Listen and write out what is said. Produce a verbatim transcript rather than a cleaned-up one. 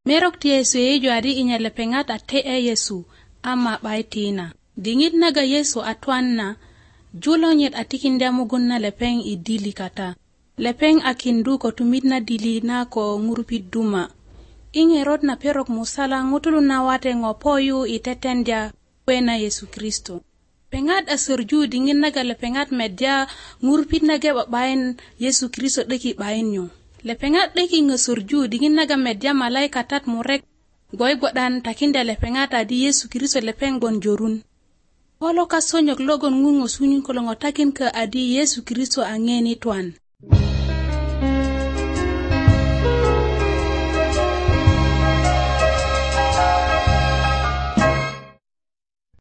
merok ti Yesu ejo adi inya lepengat ate e Yesu ama baitina dingit naga Yesu atwan na julo nyet atikinda mugun na lepeng idili kata lepeng akindu ko tumit na dili na ko ngurupit duma ingerot na perok musala ngutulu na wate ngopoyu itetendya wena Yesu Kristo pengat asurju dingin naga lepengat media ngurupit naga babain Yesu Kristo deki bainyo lepengat deki ngasurju dingin naga media malaikatat murek goy godan takinda lepengat adi Yesu Kristo lepeng bon jorun Polo kasonyok logon ngungo sunyin kolongo takin ka adi Yesu Kristo angeni tuan.